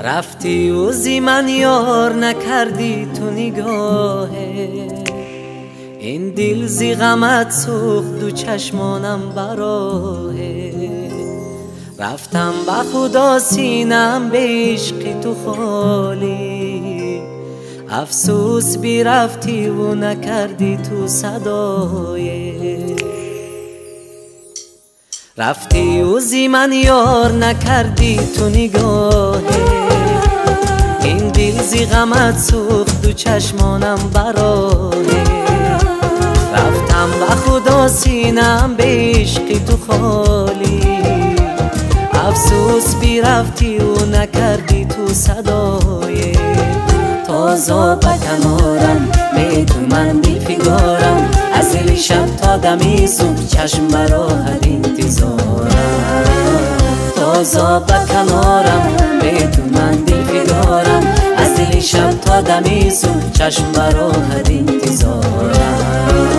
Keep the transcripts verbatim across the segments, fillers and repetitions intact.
رفتی و زی من یار نکردی تو نگاهه، این دل زی غمت سوخت و چشمانم براهه. رفتم به خدا سینم به عشقی تو خالی، افسوس بی رفتی و نکردی تو صدایه. رفتی و زی من یار نکردی تو نگاهه، این دل زی غمت سوخت و چشمانم براهه. رفتم به خدا سینم به عشقی تو خالی، افسوس بی رفتی و نکردی تو صدایه. تازه به کنارم به تو من دل فگارم، از دل شب تا دمی صبح چشم براهت انتظارم. تازه به کنارم به تو من دل فگارم، از دل شب تا دمی صبح چشم براهت انتظارم.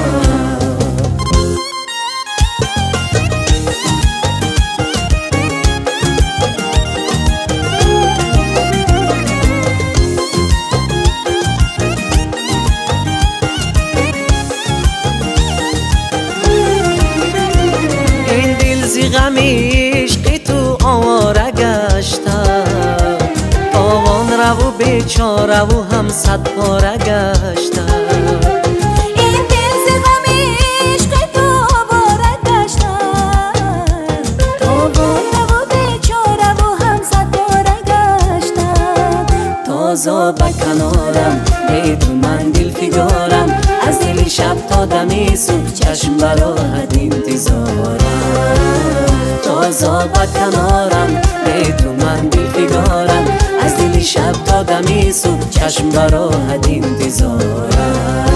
غم عشقی تو آواره گشتم، تاوان رو و بیچاره و هم صد پاره گشتم. این دل ز غم عشقی تو آواره گشتم، تاوان رو و بیچاره و هم صد پاره گشتم. تازه به کنارم به تو من دل فگارم، از دل شب تا دمی صبح چشم براهت انتظارم. تازه به کنارم به تو من دل فگارم، از دل شب تا دمی صبح چشم براهت انتظارم.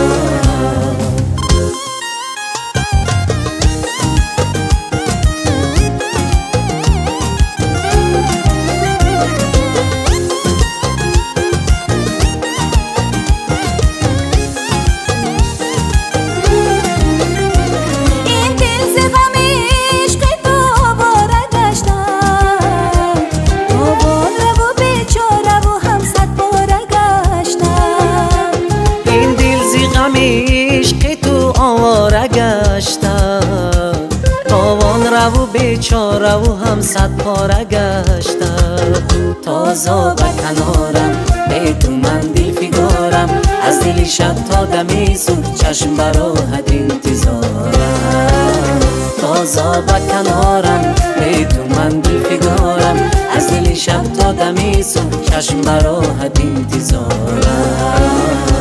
عشق تو آواره گشتم، تاوان رو و بیچاره و هم صد پاره گشتم. تازه به کنارم به تو من دل فگارم، از دل شب تا دمی صبح چشم براهت انتظارم. تازه به کنارم به تو من دل فگارم، از دل شب تا دمی صبح چشم براهت انتظارم.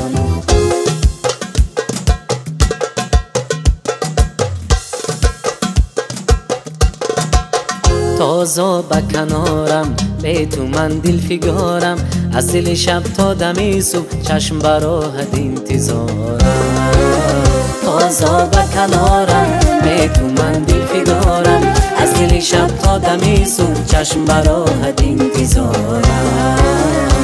تازه به کنارم به تو من دل فگارم، از دل شب تا دمی صبح چشم براهت انتظارم. تازه به کنارم به تو من دل فگارم، از دل شب تا دمی صبح چشم براهت انتظارم.